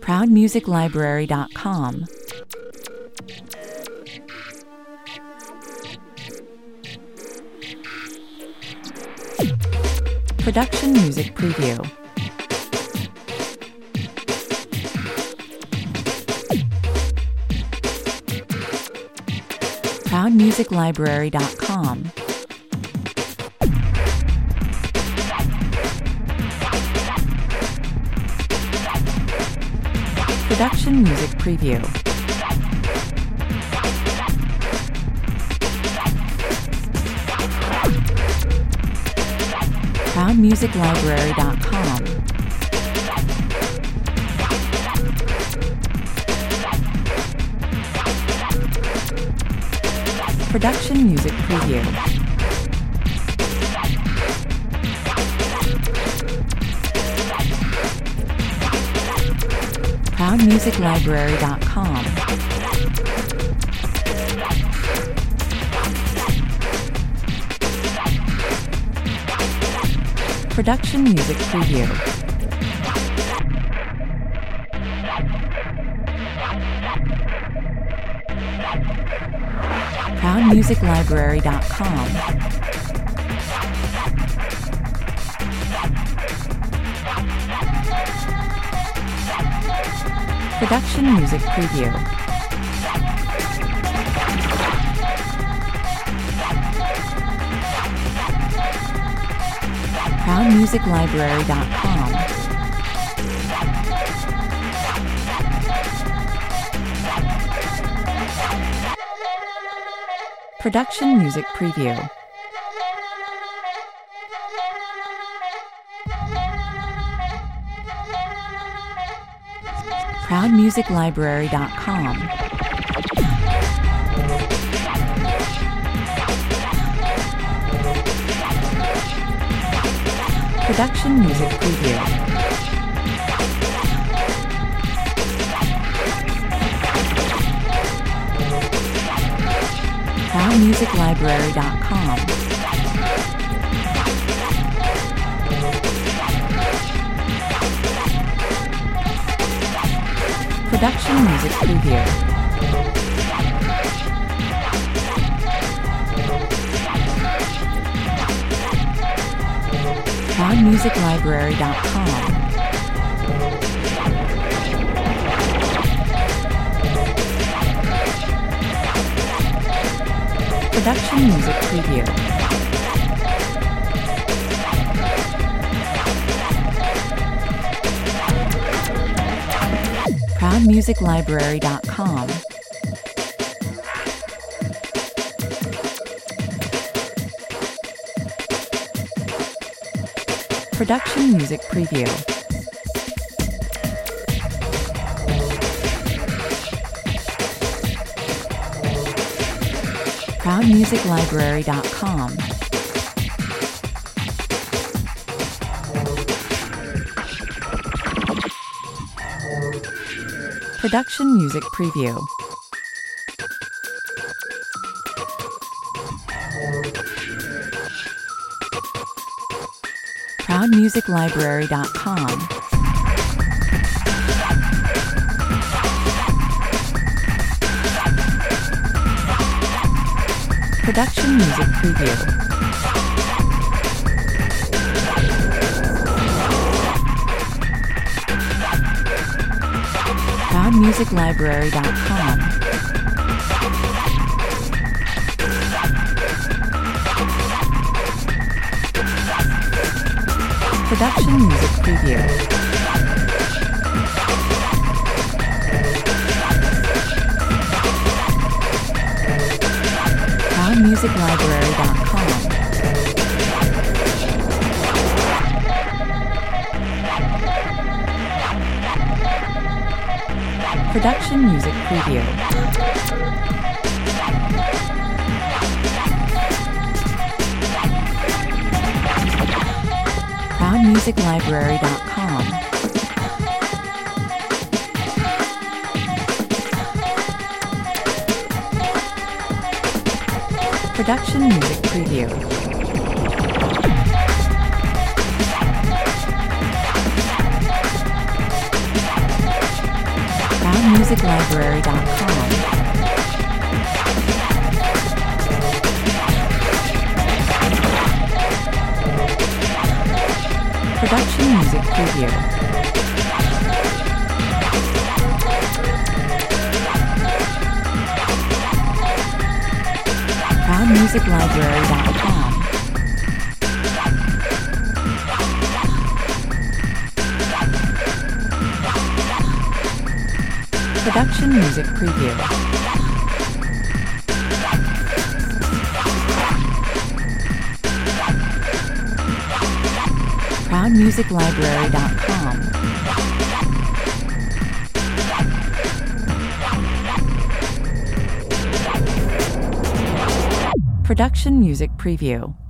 ProudMusicLibrary.com. Production Music Preview. ProudMusicLibrary.com. Production Music Preview. ProudMusicLibrary.com. Production Music Preview. ProudMusicLibrary.com. Production Music Preview. ProudMusicLibrary.com. Production Music Preview. ProudMusicLibrary.com. Production Music Preview. ProudMusicLibrary.com. Production Music Preview. ProudMusicLibrary.com. Production Music Preview. ProudMusicLibrary.com. Production Music Preview. ProudMusicLibrary.com. Production Music Preview. ProudMusicLibrary.com. Production Music Preview. ProudMusicLibrary.com. Production Music Preview. ProudMusicLibrary.com. Production Music Preview. ProudMusicLibrary.com. Production Music Preview. ProudMusicLibrary.com. Production Music Preview. ProudMusicLibrary.com. Production Music Preview. ProudMusicLibrary.com. Production Music Preview. ProudMusicLibrary.com. Production Music Preview.